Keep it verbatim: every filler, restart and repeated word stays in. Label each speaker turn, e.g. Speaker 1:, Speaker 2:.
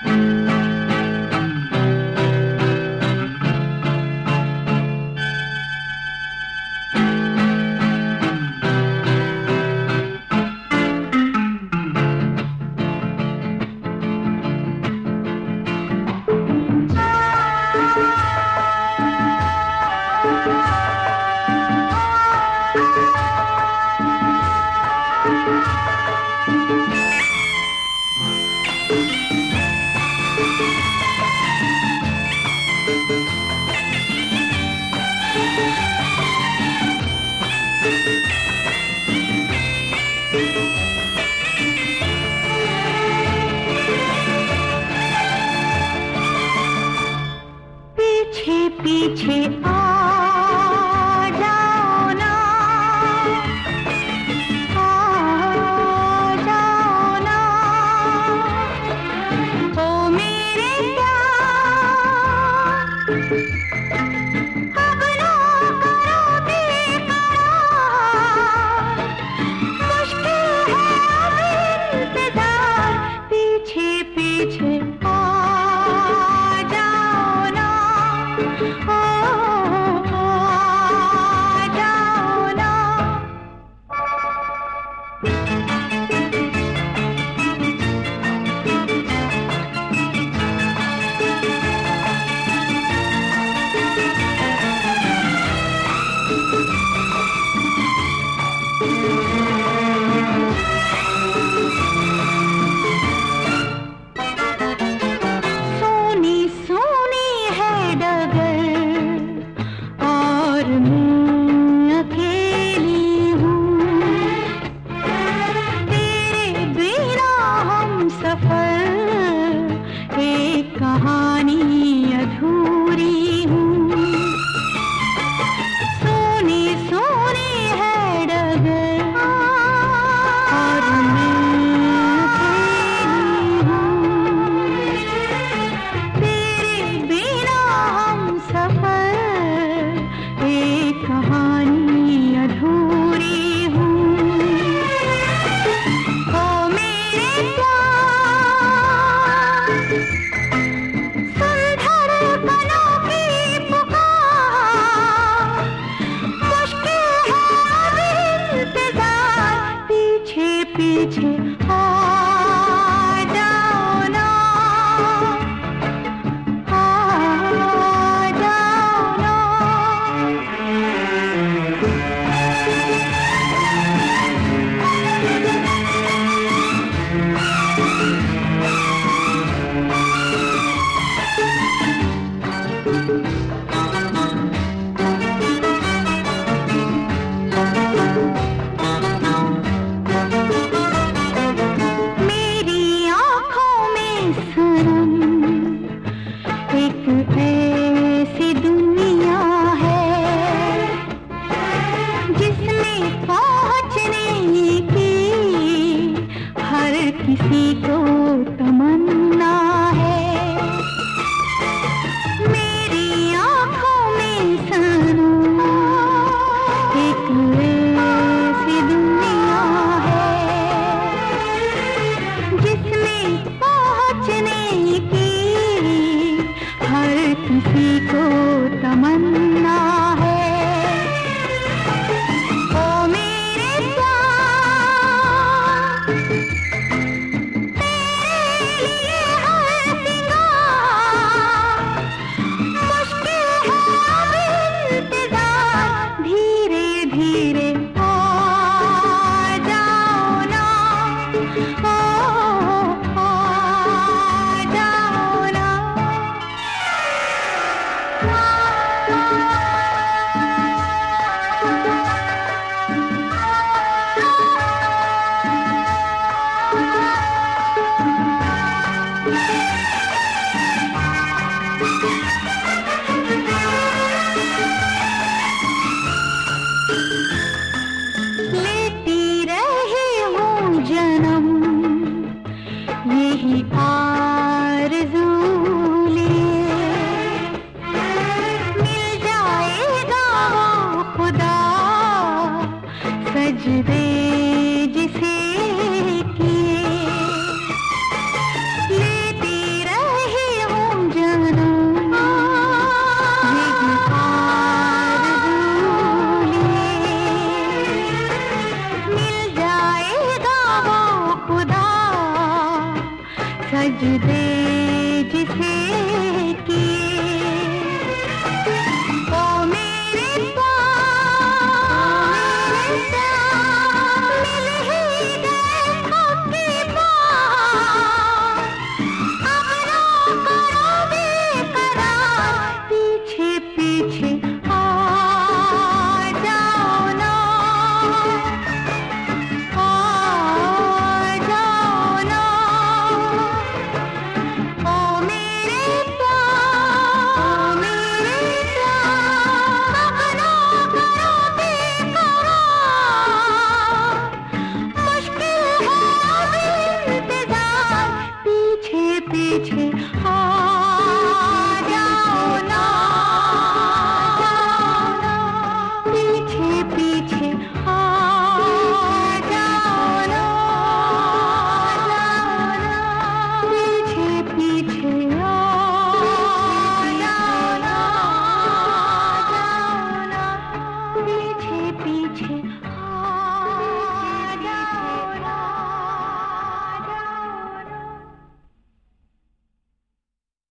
Speaker 1: पीछे आ जाओ ना, आ जाओ ना, ओ मेरे प्यार, अब ना करो बेकरार, मुश्किल है अब इंतजार, पीछे पीछे आ कहानी अधूरी हूँ, सोनी सोनी है डगर और मैं अकेली हूँ, तेरे बिना हम सफर एक कहानी अधूरी हूँ, ओ मेरे प्यार, पीछे आ जाओ ना, आ जाओ ना। ऐसी दुनिया है जिसमें पहुंचने की हर किसी को तमन्ना है, मेरी आंखों में सनम एक ऐसी दुनिया है जिसमें पहुंचने की हर किसी को तमन्ना है, ओ मेरे प्यार, तेरे लिए हर सिंगार, मुश्किल है अब इंतजार, धीरे धीरे आ जाओ ना, ओ आ जाओ ना। लेती रही हूँ जन्म यही आरज़ू लिए, मिल जाएगा वो खुदा सजदे जिसे किए, लेती रही सजदे जिसे किए, ओ मेरे पास मिल ही गए आपके पास। अब ना करो बेकरार, पीछे पीछे आ जाओ ना, आ जाओ ना। ओ मेरे प्यार, मेरे प्यार, अब ना करो बेकरार। मुश्किल है अब इंतजार, पीछे पीछे आ जाओ ना, पीछे पीछे आ जाओ ना, पीछे पीछे आ जाओ ना, पीछे पीछे